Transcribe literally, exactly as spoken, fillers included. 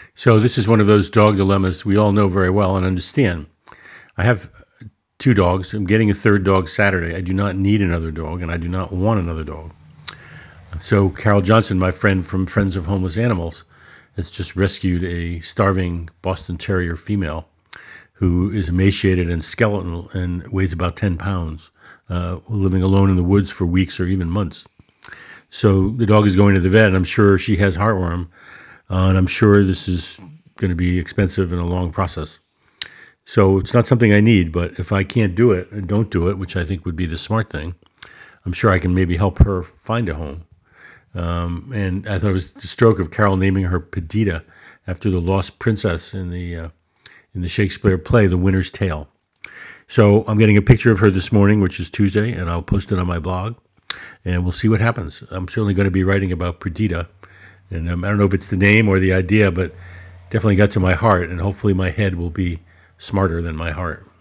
So this is one of those dog dilemmas we all know very well and understand. I have two dogs. I'm getting a third dog Saturday. I do not need another dog, and I do not want another dog. So Carol Johnson, my friend from Friends of Homeless Animals, has just rescued a starving Boston Terrier female who is emaciated and skeletal and weighs about ten pounds, uh, living alone in the woods for weeks or even months. So the dog is going to the vet, and I'm sure she has heartworm, uh, and I'm sure this is going to be expensive and a long process. So it's not something I need, but if I can't do it and don't do it, which I think would be the smart thing, I'm sure I can maybe help her find a home. Um, and I thought it was the stroke of Carol naming her Perdita after the lost princess in the uh, in the Shakespeare play, The Winter's Tale. So I'm getting a picture of her this morning, which is Tuesday, and I'll post it on my blog, and we'll see what happens. I'm certainly going to be writing about Perdita, and um, I don't know if it's the name or the idea, but definitely got to my heart, and hopefully my head will be smarter than my heart.